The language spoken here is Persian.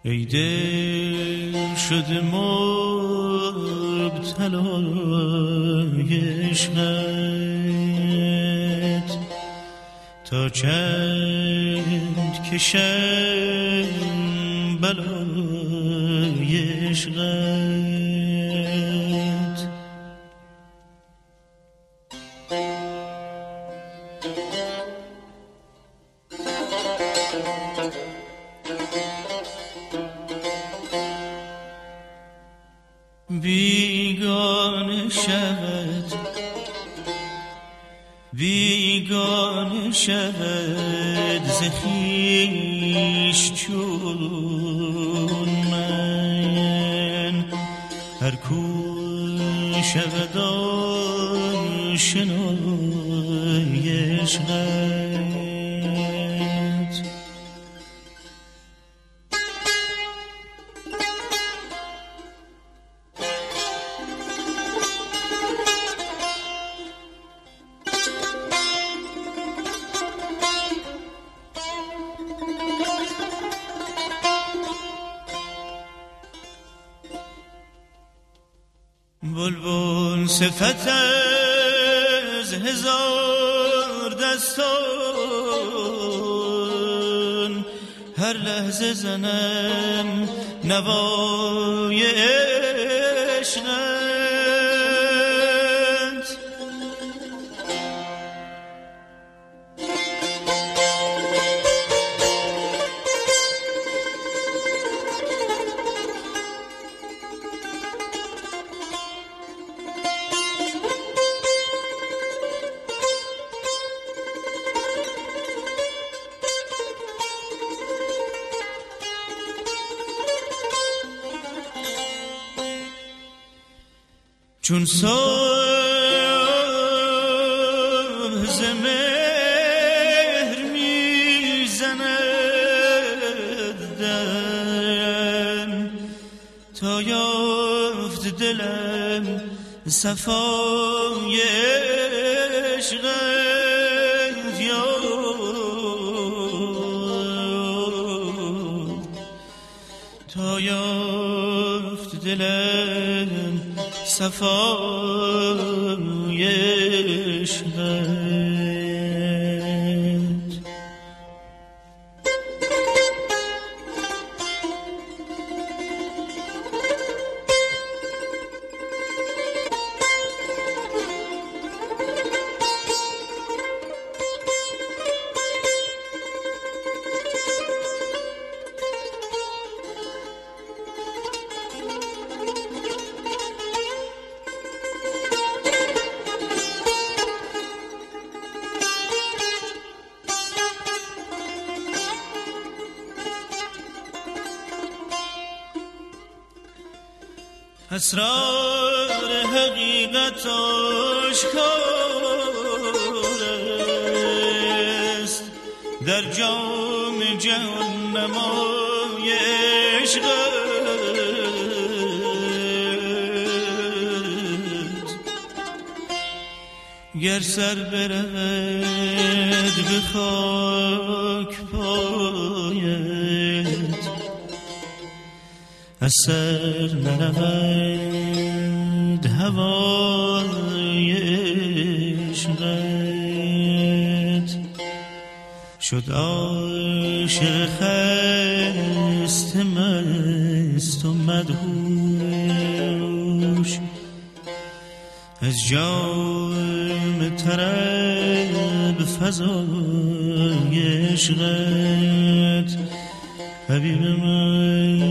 ای دل شده مبتلای عشقت، تا چند کشم بلای عشقت. بیگانه شود ز خویش چون من، هر کو شود آشنای عشقت. بلبل صفت از هزار دستان، هر لحظه زنم نوای عشقت. چون صبح ز مهر میزند دم، تا یافت دلم صفای عشقت. تا یافت دلم صفای عشقت. اسرار حقیقت آشکار است، در جام جهان نمای عشقت. گر سر برود به خاک پایت، از سر نرود هوای عشقت. شد عاشق خسته مست و مدهوش، از جام طرب فضای عشقت. حبیب من